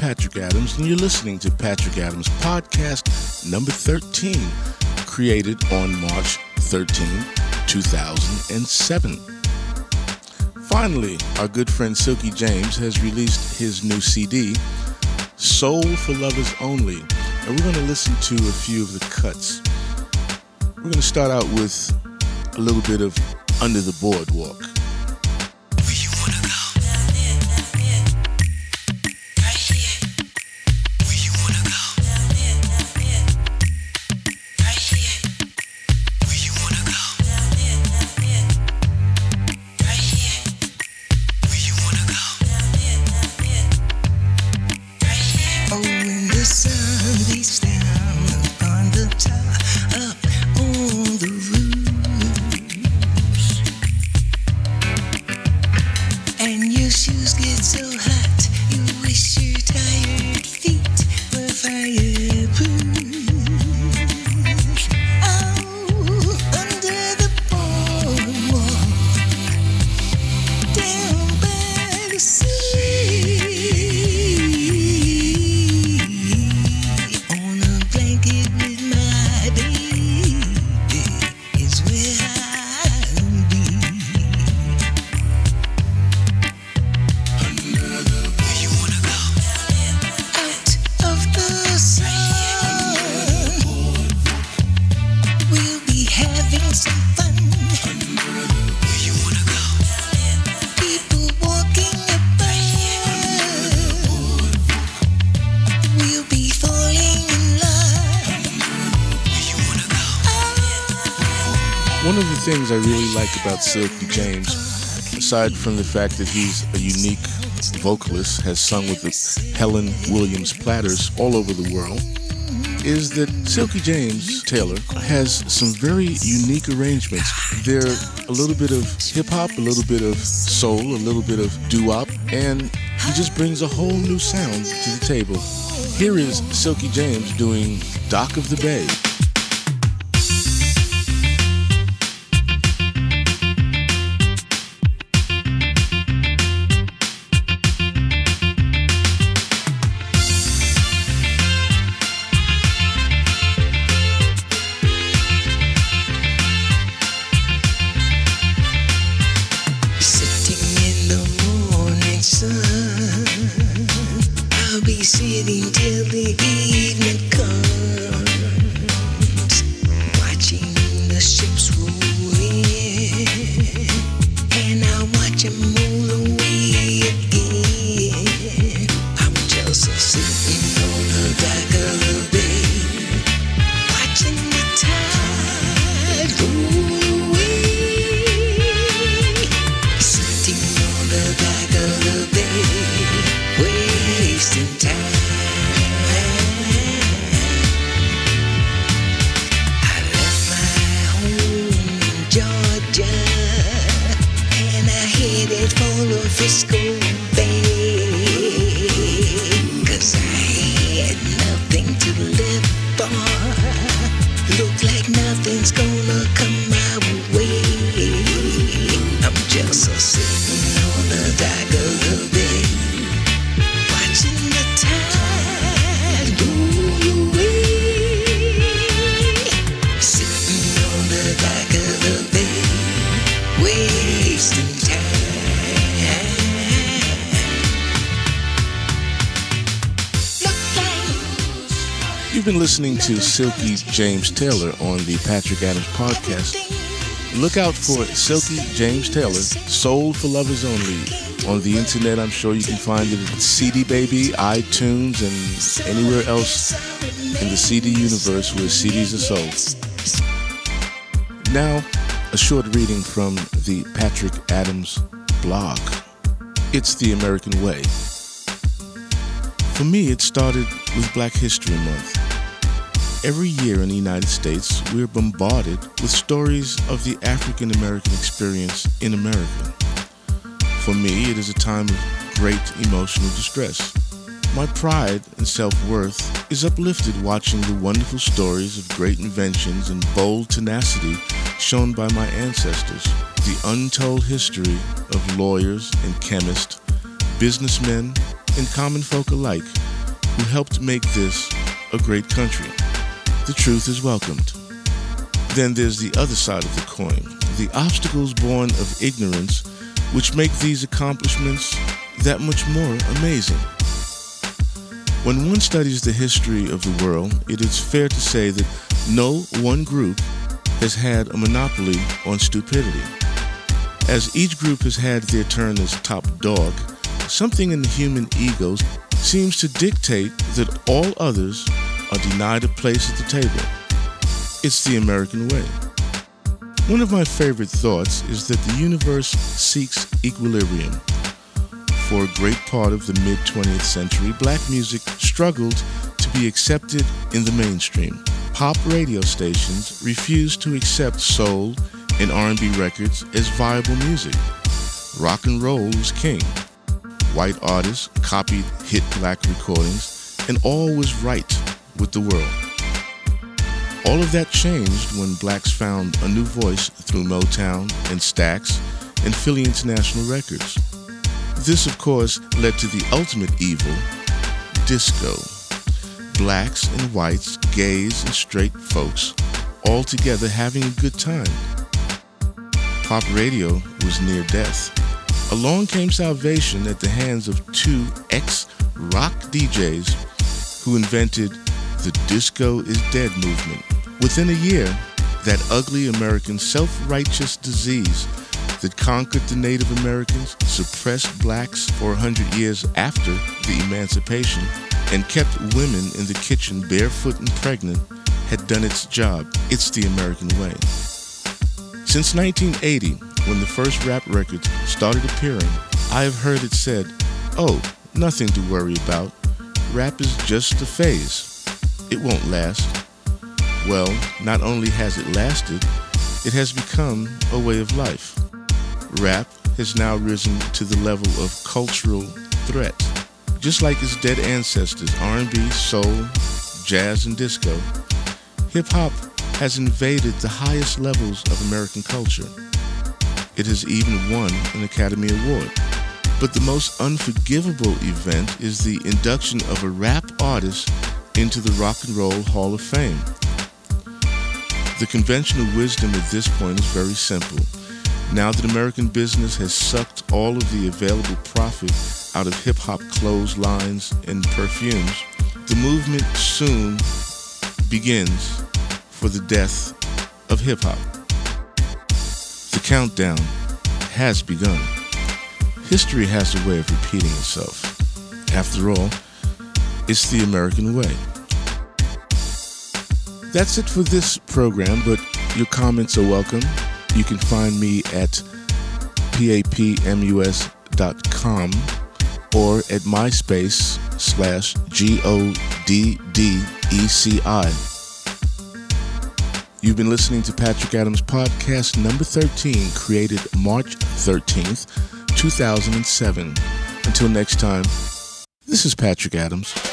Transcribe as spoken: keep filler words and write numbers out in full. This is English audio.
Patrick Adams, and you're listening to Patrick Adams Podcast number thirteen, created on March thirteenth, two thousand seven. Finally, our good friend Silky James has released his new C D, Soul for Lovers Only, and we're going to listen to a few of the cuts. We're going to start out with a little bit of Under the Boardwalk. One of the things I really like about Silky James, aside from the fact that he's a unique vocalist, has sung with the Helen Williams Platters all over the world, is that Silky James Taylor has some very unique arrangements. They're a little bit of hip-hop, a little bit of soul, a little bit of doo-wop, and he just brings a whole new sound to the table. Here is Silky James doing Dock of the Bay. Sitting till the evening comes, watching the ships roll in, and I watch them roll away again. I'm just sitting on the dock of the bay, watching the tide roll away. Sitting on the dock of the bay, wasting time. Frisco Bay, 'cause I had nothing to live for. Look like nothing's gonna come my way. I'm just a sitting on the dock of the bay, watching the tide roll away. Sitting on the dock of the bay, wasting time. You've been listening to Silky James Taylor on the Patrick Adams Podcast. Look out for Silky James Taylor, Soul for Lovers Only. On the internet, I'm sure you can find it at C D Baby, iTunes, and anywhere else in the C D universe where C Ds are sold. Now, a short reading from the Patrick Adams blog. It's the American Way. For me, it started with Black History Month. Every year in the United States, we're bombarded with stories of the African American experience in America. For me, it is a time of great emotional distress. My pride and self-worth is uplifted watching the wonderful stories of great inventions and bold tenacity shown by my ancestors, the untold history of lawyers and chemists, businessmen, and common folk alike who helped make this a great country. The truth is welcomed. Then there's the other side of the coin, the obstacles born of ignorance, which make these accomplishments that much more amazing. When one studies the history of the world, it is fair to say that no one group has had a monopoly on stupidity. As each group has had their turn as top dog, something in the human egos seems to dictate that all others are denied a place at the table. It's the American way. One of my favorite thoughts is that the universe seeks equilibrium. For a great part of the mid-twentieth century, black music struggled to be accepted in the mainstream. Pop radio stations refused to accept soul and R and B records as viable music. Rock and roll was king. White artists copied hit black recordings, and all was right with the world. All of that changed when blacks found a new voice through Motown and Stax and Philly International Records. This, of course, led to the ultimate evil, disco. Blacks and whites, gays and straight folks, all together having a good time. Pop radio was near death. Along came salvation at the hands of two ex-rock D Js who invented the Disco is Dead movement. Within a year, that ugly American self-righteous disease that conquered the Native Americans, suppressed blacks for a hundred years after the emancipation, and kept women in the kitchen barefoot and pregnant, had done its job. It's the American way. Since nineteen eighty, when the first rap records started appearing, I have heard it said, "Oh, nothing to worry about. Rap is just a phase. It won't last." Well, not only has it lasted, it has become a way of life. Rap has now risen to the level of cultural threat. Just like its dead ancestors, R and B, soul, jazz, and disco, hip-hop has invaded the highest levels of American culture. It has even won an Academy Award. But the most unforgivable event is the induction of a rap artist into the Rock and Roll Hall of Fame. The conventional wisdom at this point is very simple. Now that American business has sucked all of the available profit out of hip-hop clotheslines and perfumes, the movement soon begins for the death of hip-hop. The countdown has begun. History has a way of repeating itself. After all, it's the American way. That's it for this program, but your comments are welcome. You can find me at papmus dot com or at MySpace slash G O D D E C I. You've been listening to Patrick Adams Podcast number thirteen, created March thirteenth, two thousand seven. Until next time, this is Patrick Adams.